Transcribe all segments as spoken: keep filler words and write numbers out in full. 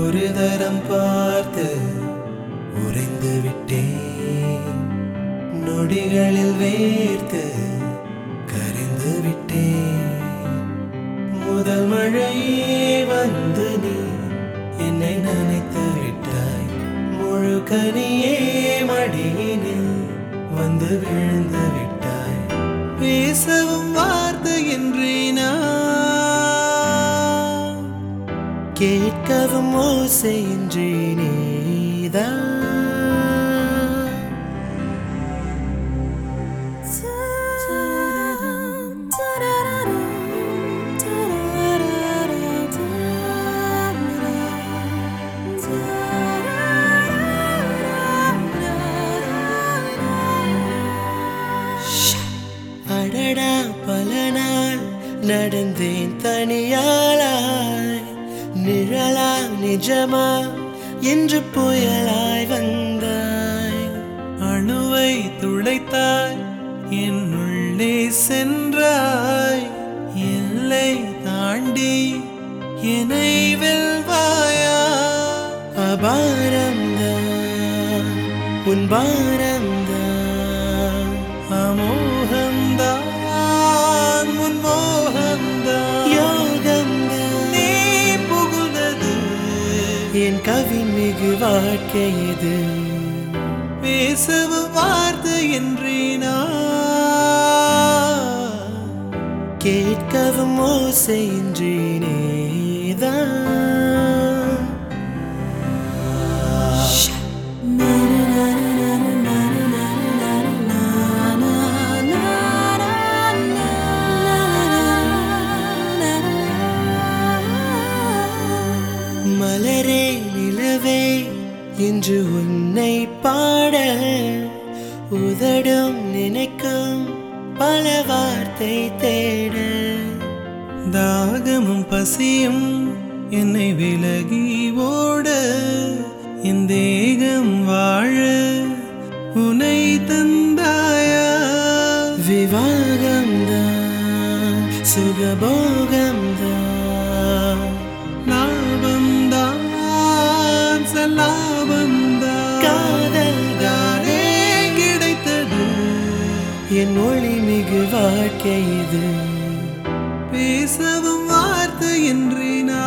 ஒரு தரம் பார்த்து உறைந்து விட்டேன், நொடிகளில் வேர்த்து கரைந்து விட்டேன். முதல் மழையே வந்து நீ என்னை நனைத்து விட்டாய், முழு கனியே மடியினில் வந்து விழுந்து விட்டாய். பேசவும் வார்த்தையின்றேனா, கேட்கவும் ஓசையின்றி நீதான். அடடா பல நாள் நடந்தேன் தனியாளாய், நிழலா நிஜமா என்று புயலாய் வந்தாய். அணுவை துளைத்தாய், என்னுள்ளே சென்றாய், எல்லை தாண்டி என்னை வெல்வாயா. அபாரம்தான் உன் பாரம்தான், அமோகம்தான் உன் மோகம்தான், யோகம்தான் நீ புகுந்தது என் கவி மிகு வாழ்க்கை இது. பேசவும் வார்த்தையின்றேனா, கேட்கவும் ஓசையின்றி நீதான். மலரே நிலவே இன்று உன்னை பாட, உதடும் நினைக்கும் பல வார்த்தை தேட. தாகமும் பசியும் என்னை விலகி ஓட, என் தேகம் வாழ உனை தந்தாயா. விவாகம்தான் சுகபோகம்தான், லாபம்தான் சல்லாபம்தான், காதல் தானே கிடைத்தது என் ஒளி மிகு வாழ்க்கை இது. பேசவும் வார்த்தையின்றேனா,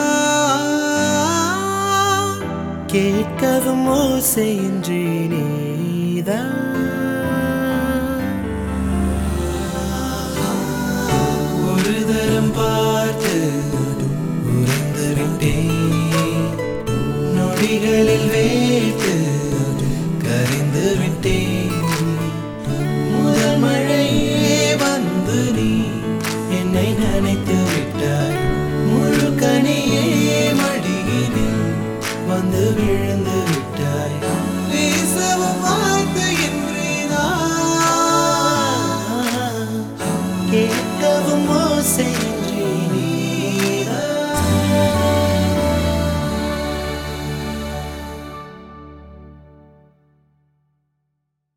கேட்கவும் ஓசையின்றி நீதான். ஒரு தரம் பார்த்து உறைந்து விட்டேன், நொடிகளில் வேர்த்து கரைந்து விட்டேன். முதல் மழையே வந்து நீ என்னை நனைத்து விட்டாய், முழு கனியே மடியினில் வந்து விழுந்து விட்டாய். பேசவும் வார்த்தையின்றேனா, கேட்கவும் ஓசை